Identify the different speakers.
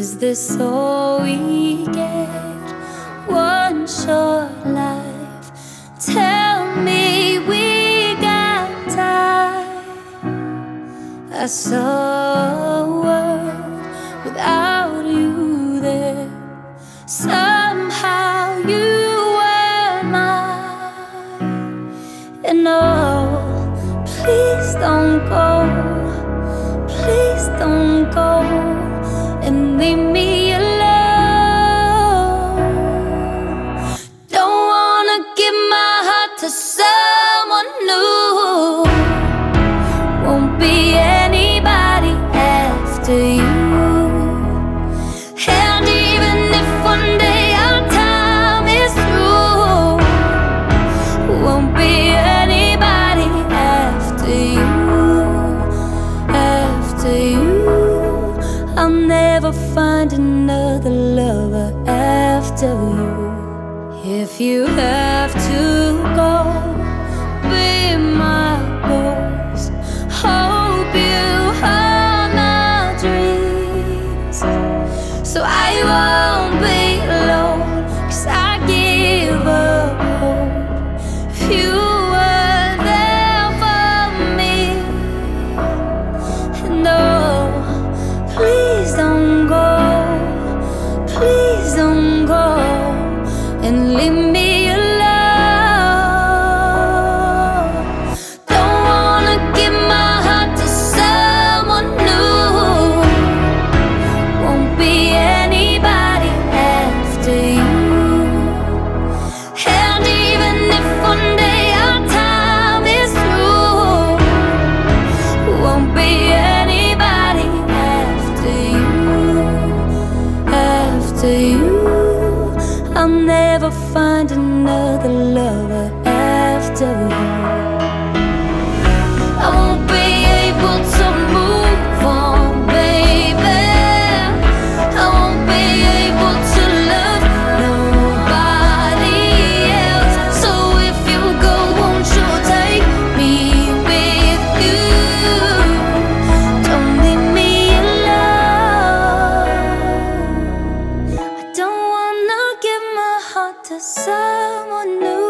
Speaker 1: Is this all we get? One short life. Tell me we got time. I saw a world without you there. Somehow you were mine. And oh, please don't go. Please don't go and leave me alone. Don't wanna give my heart to someone new. Won't be anybody after you. And even if one day our time is through, won't be anybody after you. After you, I'll never find another lover after you. If you have to go, be my ghost. Hope you heard my dreams, so I won't be alone. 'Cause I give up hope if you were there for me. No, please don't go. Please don't go and leave me alone. Don't wanna give my heart to someone new. Won't be anybody after you. And even if one day our time is through, won't be anybody after you. After you, I'll never find another lover after you. I won't be able to move on, baby. I won't be able to love nobody else. So if you go, won't you take me with you? Don't leave me alone. I don't wanna give my heart to someone new.